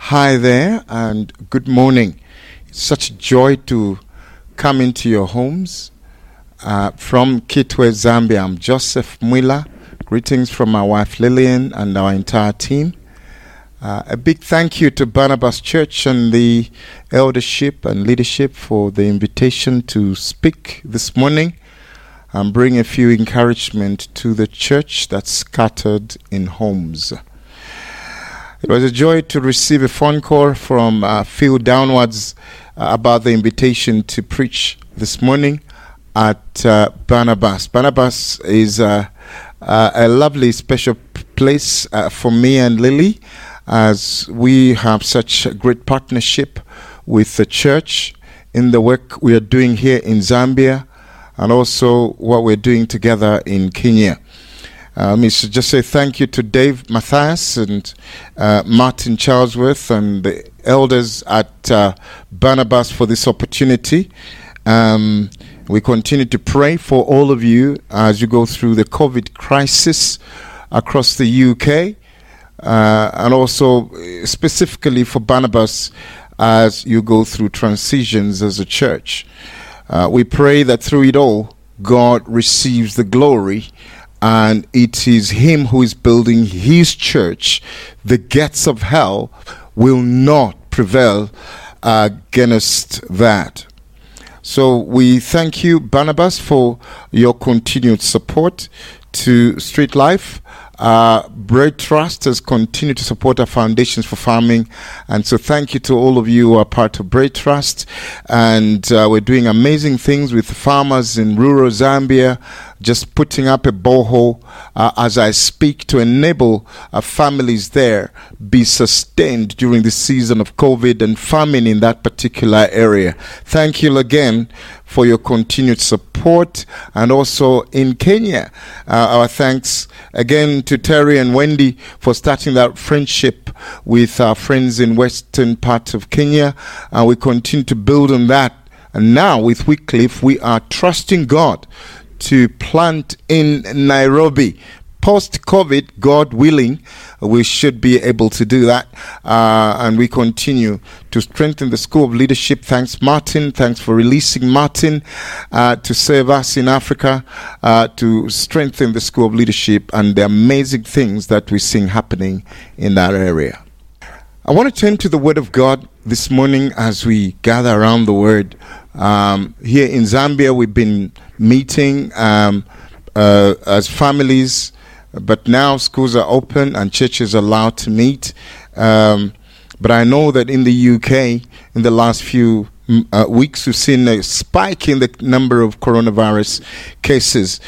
Hi there and good morning. It's such a joy to come into your homes. From Kitwe, Zambia, I'm Joseph Mwila. Greetings from my wife Lillian and our entire team. A big thank you to Barnabas Church and the eldership and leadership for the invitation to speak this morning and bring a few encouragement to the church that's scattered in homes. It was a joy to receive a phone call from Phil Downwards about the invitation to preach this morning at Barnabas. Barnabas is a lovely, special place for me and Lily, as we have such a great partnership with the church in the work we are doing here in Zambia and also what we're doing together in Kenya. I should just say thank you to Dave Matthias and Martin Charlesworth and the elders at Barnabas for this opportunity. We continue to pray for all of you as you go through the COVID crisis across the UK, and also specifically for Barnabas as you go through transitions as a church. We pray that through it all, God receives the glory, and it is Him who is building His church. The gates of hell will not prevail against that. So we thank you, Barnabas, for your continued support to Street Life. Bread Trust has continued to support our foundations for farming, and so thank you to all of you who are part of Bread Trust. And we're doing amazing things with farmers in rural Zambia, just putting up a borehole as I speak to enable families there be sustained during the season of COVID and famine in that particular area. Thank you again for your continued support. And also in Kenya, our thanks again to Terry and Wendy for starting that friendship with our friends in western part of Kenya. We continue to build on that. And now with Wycliffe, we are trusting God to plant in Nairobi. Post-COVID, God willing, we should be able to do that. And we continue to strengthen the School of Leadership. Thanks, Martin. Thanks for releasing Martin to serve us in Africa, to strengthen the School of Leadership and the amazing things that we're seeing happening in that area. I want to turn to the Word of God this morning as we gather around the Word. Here in Zambia, we've been meeting as families, but now schools are open and churches are allowed to meet. But I know that in the UK, in the last few weeks, we've seen a spike in the number of coronavirus cases.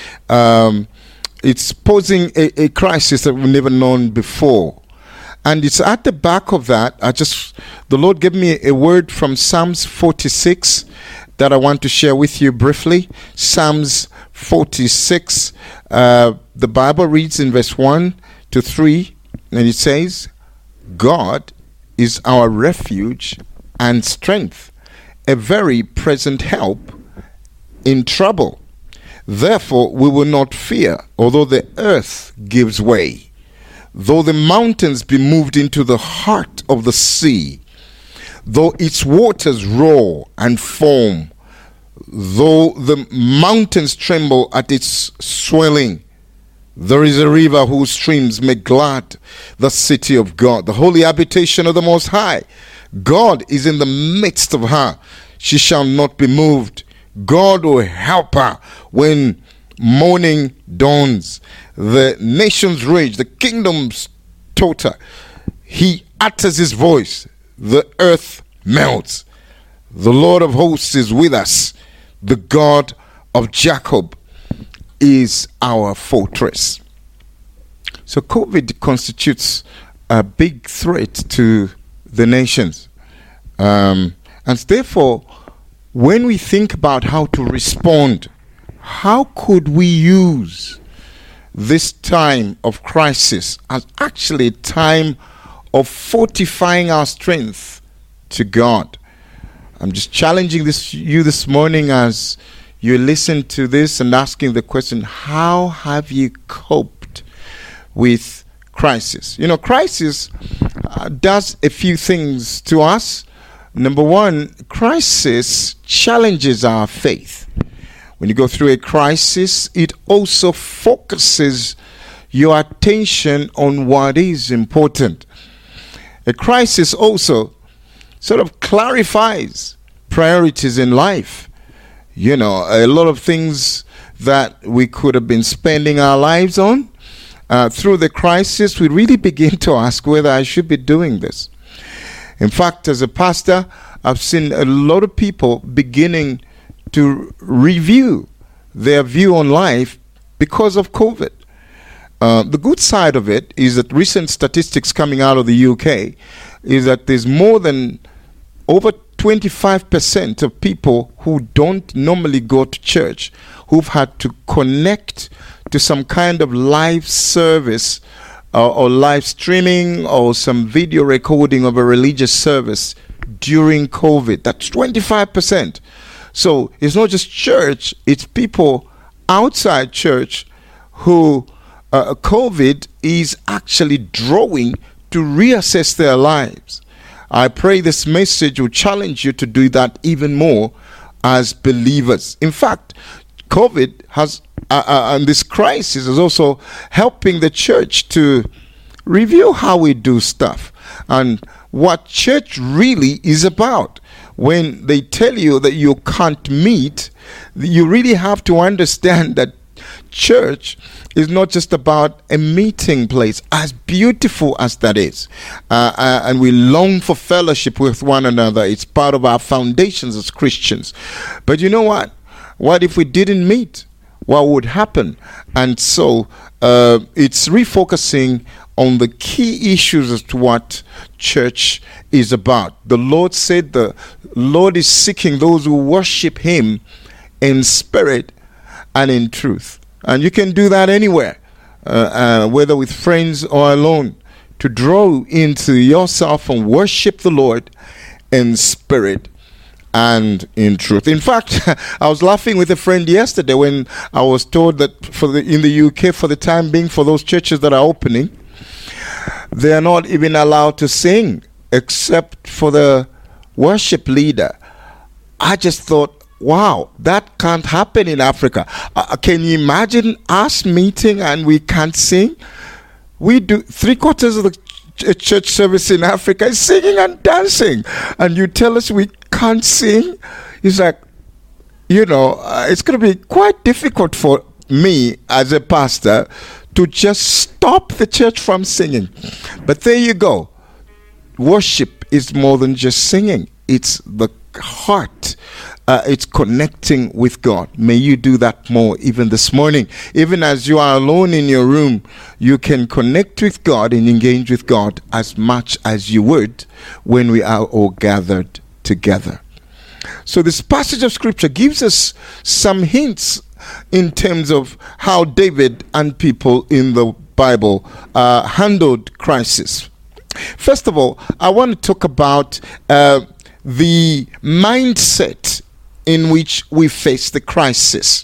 It's posing a crisis that we've never known before. And it's at the back of that, the Lord gave me a word from Psalms 46 that I want to share with you briefly. Psalms 46, the Bible reads in verse 1 to 3, and it says, God is our refuge and strength, a very present help in trouble. Therefore we will not fear, although the earth gives way, though the mountains be moved into the heart of the sea, though its waters roar and foam, though the mountains tremble at its swelling. There is a river whose streams make glad the city of God, the holy habitation of the Most High. God is in the midst of her. She shall not be moved. God will help her when morning dawns. The nations rage, the kingdoms totter. He utters his voice, the earth melts. The Lord of hosts is with us. The God of Jacob is our fortress. So COVID constitutes a big threat to the nations. And therefore, when we think about how to respond, how could we use this time of crisis as actually a time of fortifying our strength to God? I'm just challenging you this morning as you listen to this and asking the question, how have you coped with crisis. You know, crisis does a few things to us. Number one, crisis challenges our faith. When you go through a crisis, it also focuses your attention on what is important. A crisis also sort of clarifies priorities in life. You know, a lot of things that we could have been spending our lives on, through the crisis, we really begin to ask whether I should be doing this. In fact, as a pastor, I've seen a lot of people beginning to review their view on life because of COVID. The good side of it is that recent statistics coming out of the UK is that there's more than over 25% of people who don't normally go to church who've had to connect to some kind of live service or live streaming or some video recording of a religious service during COVID. That's 25%. So it's not just church, it's people outside church who COVID is actually drawing to reassess their lives. I pray this message will challenge you to do that even more as believers. In fact, COVID has, and this crisis is also helping the church to review how we do stuff and what church really is about. When they tell you that you can't meet, you really have to understand that church is not just about a meeting place, as beautiful as that is. And we long for fellowship with one another. It's part of our foundations as Christians. But you know what? What if we didn't meet? What would happen? And so it's refocusing on the key issues as to what church is about. The Lord said the Lord is seeking those who worship Him in spirit and in truth. And you can do that anywhere, whether with friends or alone, to draw into yourself and worship the Lord in spirit and in truth. In fact, I was laughing with a friend yesterday when I was told that in the UK, for the time being, for those churches that are opening, they are not even allowed to sing except for the worship leader. I just thought, wow, that can't happen in Africa. Can you imagine us meeting and we can't sing? We do 3/4 of the church service in Africa is singing and dancing, and you tell us we can't sing? It's like, you know, it's going to be quite difficult for me as a pastor to just stop the church from singing. But there you go. Worship is more than just singing. It's the heart. It's connecting with God. May you do that more even this morning. Even as you are alone in your room, you can connect with God and engage with God as much as you would when we are all gathered together. So this passage of scripture gives us some hints in terms of how David and people in the Bible handled crisis. First of all, I want to talk about the mindset in which we face the crisis.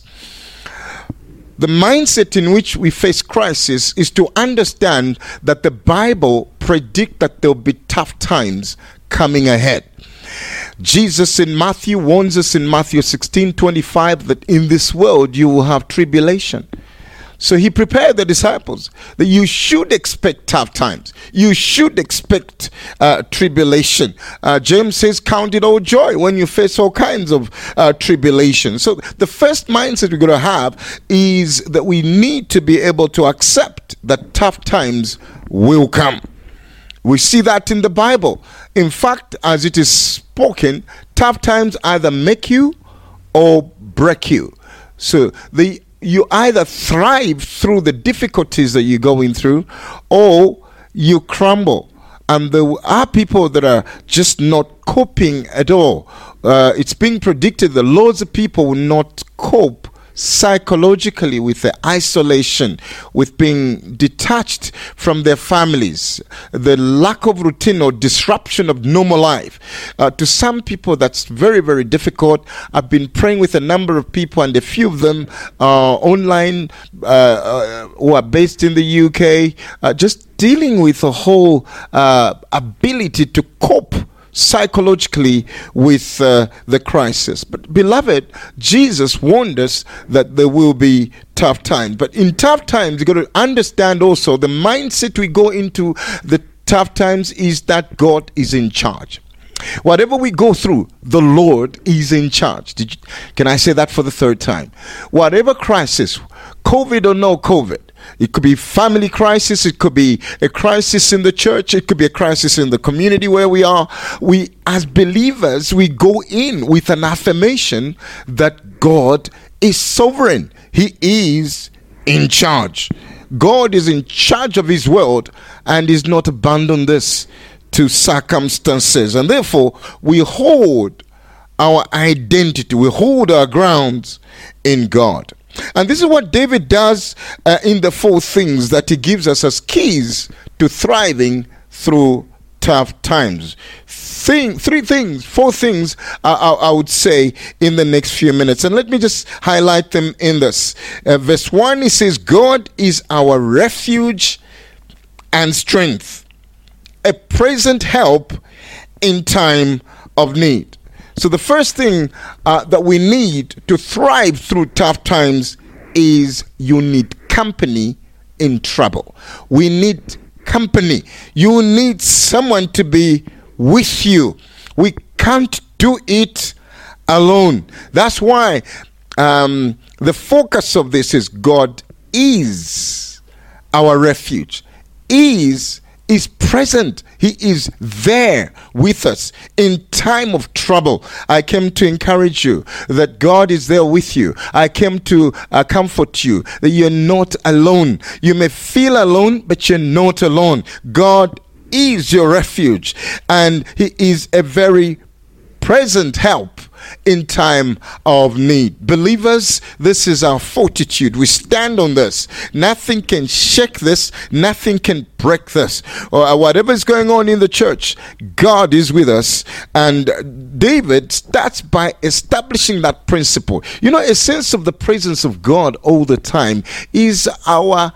The mindset in which we face crisis is to understand that the Bible predicts that there will be tough times coming ahead. Jesus in Matthew warns us in Matthew 16:25 that in this world you will have tribulation. So he prepared the disciples that you should expect tough times. You should expect tribulation. James says, count it all joy when you face all kinds of tribulation. So the first mindset we're going to have is that we need to be able to accept that tough times will come. We see that in the Bible. In fact, as it is spoken, tough times either make you or break you. So you either thrive through the difficulties that you're going through, or you crumble. And there are people that are just not coping at all. It's being predicted that loads of people will not cope psychologically with the isolation, with being detached from their families, the lack of routine or disruption of normal life. To some people, that's very, very difficult. I've been praying with a number of people, and a few of them are online, who are based in the UK, just dealing with a whole ability to cope psychologically with the crisis. But beloved, Jesus warned us that there will be tough times. But in tough times, you got to understand also the mindset we go into the tough times is that God is in charge. Whatever we go through, the Lord is in charge. Can I say that for the third time? Whatever crisis, COVID or no COVID, it could be family crisis, it could be a crisis in the church, it could be a crisis in the community where we are. We, as believers, we go in with an affirmation that God is sovereign. He is in charge. God is in charge of his world and is not abandoned this to circumstances. And therefore, we hold our identity, we hold our grounds in God. And this is what David does in the 4 things that he gives us as keys to thriving through tough times. 4 things I would say in the next few minutes. And let me just highlight them in this. Verse 1, he says, God is our refuge and strength, a present help in time of need. So the first thing that we need to thrive through tough times is you need company in trouble. We need company. You need someone to be with you. We can't do it alone. That's why the focus of this is God is our refuge. Is present. He is there with us in time of trouble. I came to encourage you that God is there with you. I came to comfort you that you're not alone. You may feel alone, but you're not alone. God is your refuge, and he is a very present help in time of need. Believers, this is our fortitude. We stand on this. Nothing can shake this. Nothing can break this. Or whatever is going on in the church, God is with us. And David starts by establishing that principle. You know, a sense of the presence of God all the time is our,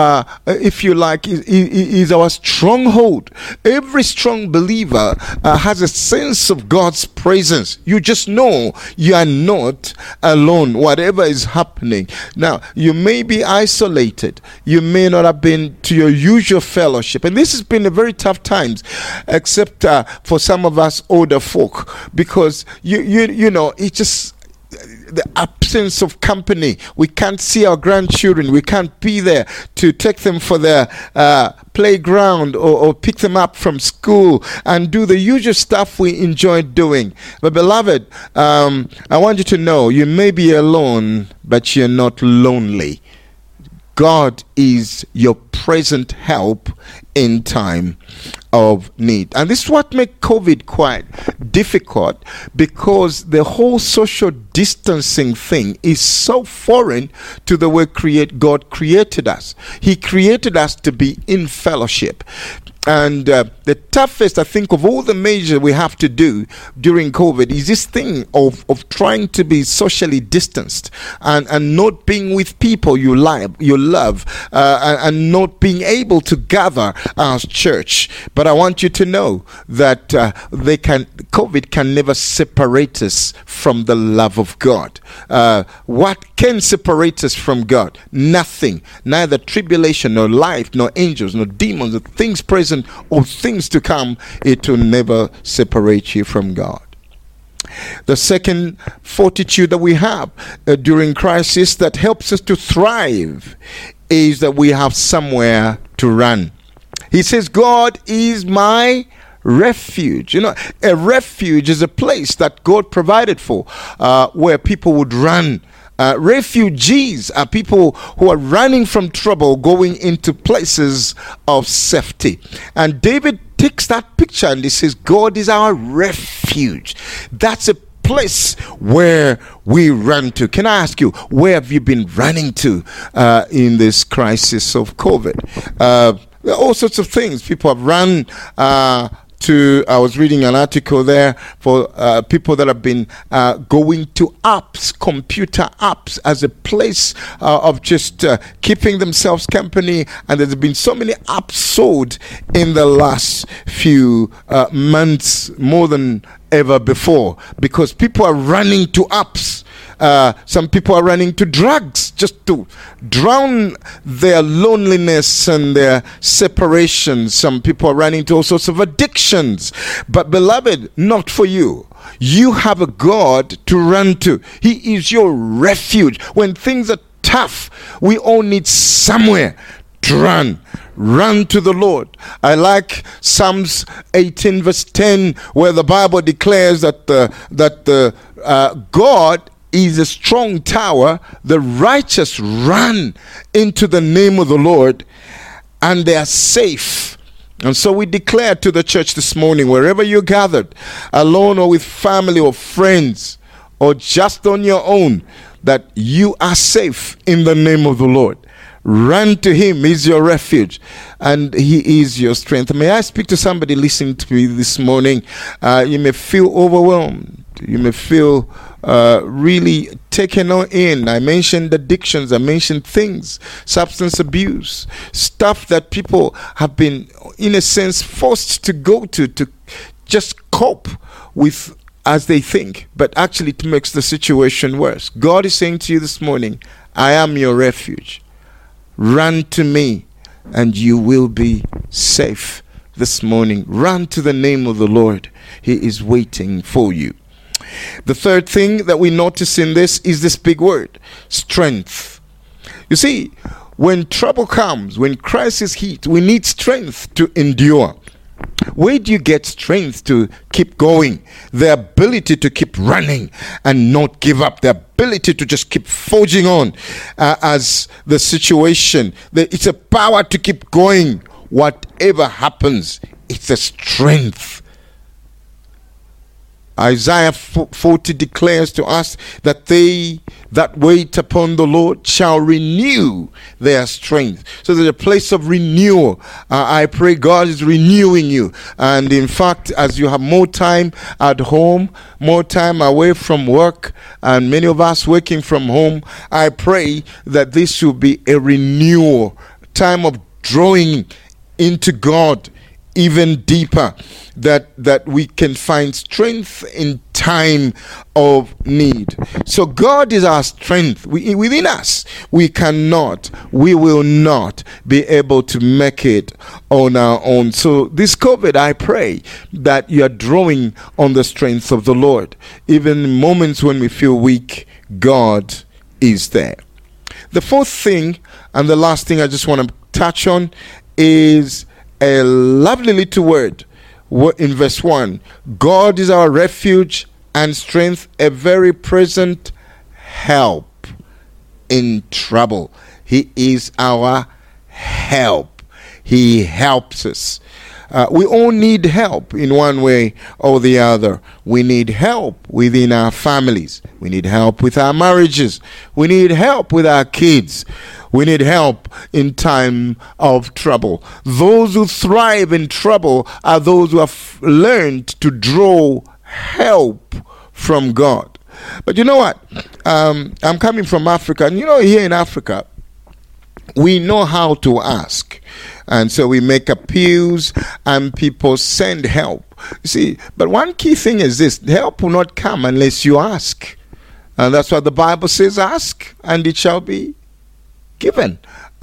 if you like, is our stronghold. Every strong believer has a sense of God's presence. You just know you are not alone, whatever is happening. Now, you may be isolated. You may not have been to your usual fellowship. And this has been a very tough times, except for some of us older folk, because you know, it's just the absence of company. We can't see our grandchildren. We can't be there to take them for their playground or pick them up from school and do the usual stuff we enjoy doing. But beloved, I want you to know you may be alone, but you're not lonely. God is your present help in time of need. And this is what makes COVID quite difficult, because the whole social distancing thing is so foreign to the way God created us. He created us to be in fellowship. And the toughest, I think, of all the measures we have to do during COVID is this thing of trying to be socially distanced and not being with people you love, and not being able to gather as church. But I want you to know that COVID can never separate us from the love of God. What can separate us from God? Nothing. Neither tribulation, nor life, nor angels, nor demons, nor things present or things to come. It will never separate you from God. The second fortitude that we have during crisis that helps us to thrive is that we have somewhere to run. He says, God is my refuge. You know, a refuge is a place that God provided for, where people would run. Refugees are people who are running from trouble, going into places of safety. And David takes that picture and he says, God is our refuge. That's a place where we run to. Can I ask you, where have you been running to in this crisis of COVID? There are all sorts of things. People have run I was reading an article there for people that have been going to apps, computer apps, as a place of just keeping themselves company. And there's been so many apps sold in the last few months, more than ever before, because people are running to apps. Some people are running to drugs just to drown their loneliness and their separation. Some people are running to all sorts of addictions. But beloved, not for you. You have a God to run to. He is your refuge. When things are tough, we all need somewhere to run. Run to the Lord. I like Psalms 18 verse 10, where the Bible declares that God is a strong tower. The righteous run into the name of the Lord and they are safe. And so we declare to the church this morning, wherever you're gathered, alone or with family or friends or just on your own, that you are safe in the name of the Lord. Run to him. He's your refuge and he is your strength. May I speak to somebody listening to me this morning? You may feel overwhelmed. You may feel really taken in. I mentioned addictions. I mentioned things, substance abuse, stuff that people have been, in a sense, forced to go to just cope with as they think. But actually it makes the situation worse. God is saying to you this morning, I am your refuge. Run to me and you will be safe this morning. Run to the name of the Lord. He is waiting for you. The third thing that we notice in this is this big word, strength. You see, when trouble comes, when crisis hits, we need strength to endure. Where do you get strength to keep going? The ability to keep running and not give up. The ability to just keep forging on as the situation. It's a power to keep going. Whatever happens, it's a strength. Isaiah 40 declares to us that they that wait upon the Lord shall renew their strength. So there's a place of renewal. I pray God is renewing you. And in fact, as you have more time at home, more time away from work, and many of us working from home, I pray that this will be a renewal, time of drawing into God even deeper, that we can find strength in time of need. So God is our strength. Within us, we will not be able to make it on our own. So this COVID, I pray that you are drawing on the strength of the Lord. Even in moments when we feel weak, God is there. The fourth thing and the last thing I just want to touch on is a lovely little word in verse 1. God is our refuge and strength, a very present help in trouble. He is our help. He helps us. We all need help in one way or the other. We need help within our families. We need help with our marriages. We need help with our kids. We need help in time of trouble. Those who thrive in trouble are those who have learned to draw help from God. But you know what? I'm coming from Africa, and here in Africa, we know how to ask. And so we make appeals and people send help. You see, but one key thing is this: help will not come unless you ask. And that's what the Bible says, ask and it shall be given.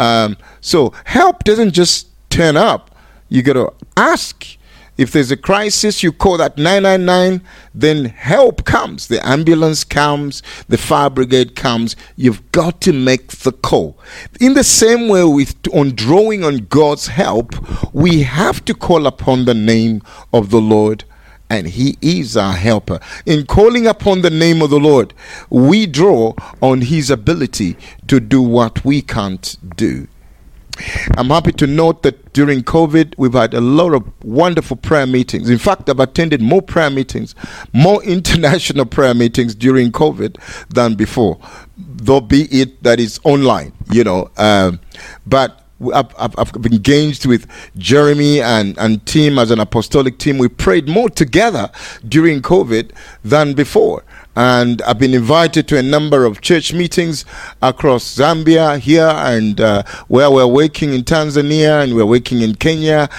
So help doesn't just turn up. You got to ask. If there's a crisis, you call that 999, then help comes. The ambulance comes, the fire brigade comes. You've got to make the call. In the same way, on drawing on God's help, we have to call upon the name of the Lord, and He is our helper. In calling upon the name of the Lord, we draw on His ability to do what we can't do. I'm happy to note that during COVID, we've had a lot of wonderful prayer meetings. In fact, I've attended more prayer meetings, more international prayer meetings during COVID than before, though be it that it's online, but I've engaged with Jeremy and team as an apostolic team. We prayed more together during COVID than before. And I've been invited to a number of church meetings across Zambia here, and where we're working in Tanzania and we're working in Kenya,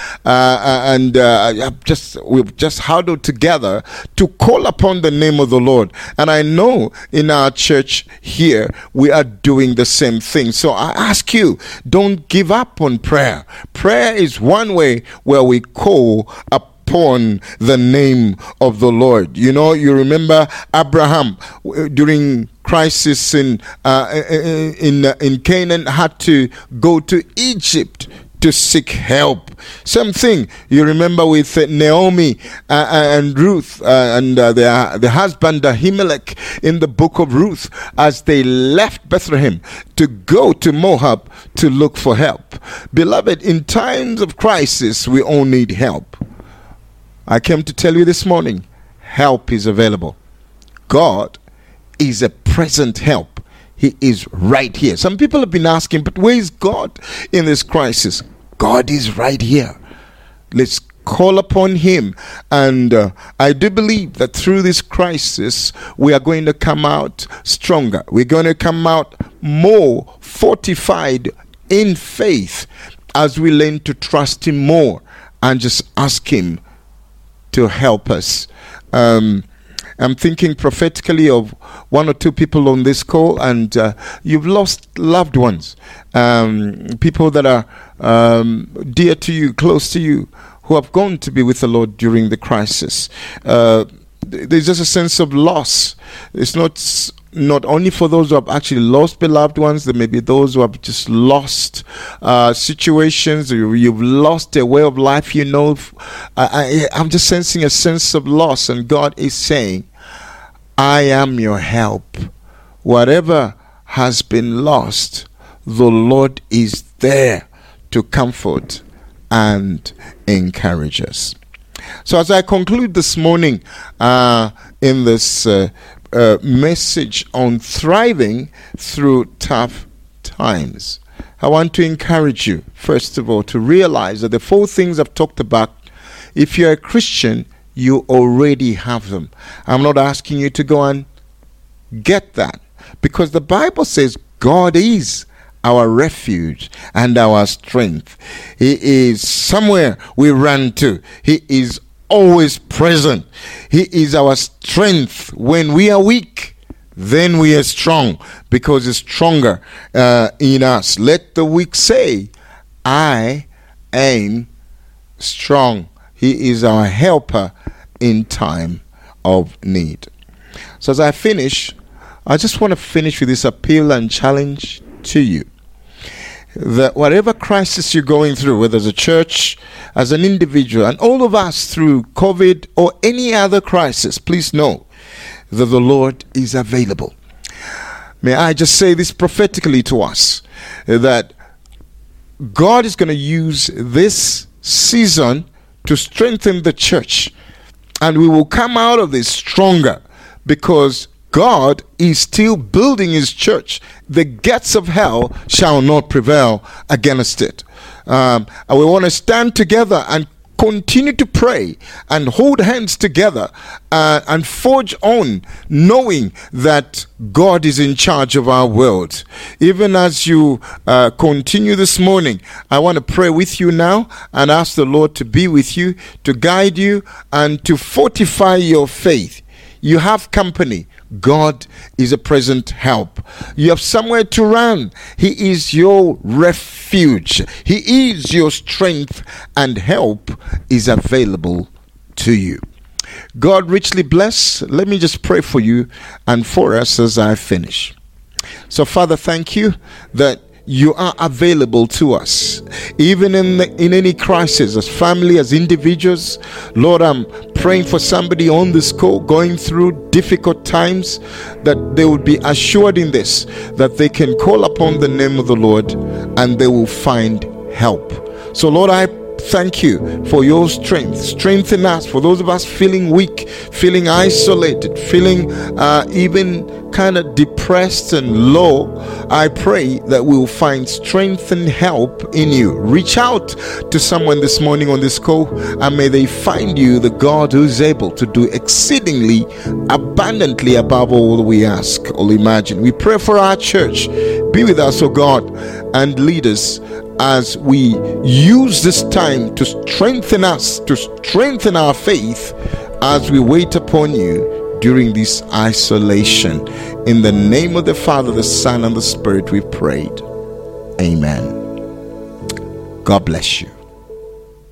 we've just huddled together to call upon the name of the Lord. And I know in our church here we are doing the same thing. So I ask you, don't give up on prayer. Prayer is one way where we call upon the name of the Lord. You remember Abraham during crisis in Canaan had to go to Egypt to seek help. Same thing you remember with Naomi and Ruth and the husband Ahimelech in the book of Ruth, as they left Bethlehem to go to Moab to look for help. Beloved, in times of crisis we all need help. I came to tell you this morning, help is available. God is a present help. He is right here. Some people have been asking, but where is God in this crisis? God is right here. Let's call upon him. And I do believe that through this crisis, we are going to come out stronger. We're going to come out more fortified in faith as we learn to trust him more and just ask him to help us. I'm thinking prophetically of one or two people on this call, and you've lost loved ones, people that are dear to you, close to you, who have gone to be with the Lord during the crisis. There's just a sense of loss. It's not only for those who have actually lost beloved ones. There may be those who have just lost situations. You've lost a way of life. I'm just sensing a sense of loss, and God is saying, I am your help. Whatever has been lost, the Lord is there to comfort and encourage us. So as I conclude this morning in this message on thriving through tough times, I want to encourage you, first of all, to realize that the 4 things I've talked about, if you're a Christian, you already have them. I'm not asking you to go and get that, because the Bible says God is our refuge and our strength. He is somewhere we run to. He is always present. He is our strength. When we are weak, then we are strong, because it's stronger in us. Let the weak say, I am strong. He is our helper in time of need. So as I finish, I just want to finish with this appeal and challenge to you, that whatever crisis you're going through, whether as a church, as an individual, and all of us through COVID or any other crisis, please know that the Lord is available. May I just say this prophetically to us, that God is going to use this season to strengthen the church, and we will come out of this stronger, because God is still building his church. The gates of hell shall not prevail against it. And we want to stand together and continue to pray and hold hands together and forge on, knowing that God is in charge of our world. Even as you continue this morning, I want to pray with you now and ask the Lord to be with you, to guide you, and to fortify your faith. You have company. God is a present help. You have somewhere to run. He is your refuge. He is your strength, and help is available to you. God richly bless. Let me just pray for you and for us as I finish. So, Father, thank you that you are available to us, even in any crisis, as family, as individuals. Lord, I'm praying for somebody on this call going through difficult times, that they would be assured in this, that they can call upon the name of the Lord and they will find help. So Lord, I thank you for your strength. Strengthen us. For those of us feeling weak, feeling isolated, feeling even kind of depressed and low, I pray that we'll find strength and help in you. Reach out to someone this morning on this call, and may they find you, the God who is able to do exceedingly abundantly above all that we ask or imagine. We pray for our church. Be with us, O God, and lead us as we use this time to strengthen us, to strengthen our faith as we wait upon you during this isolation. In the name of the Father, the Son, and the Spirit, we've prayed. Amen. God bless you.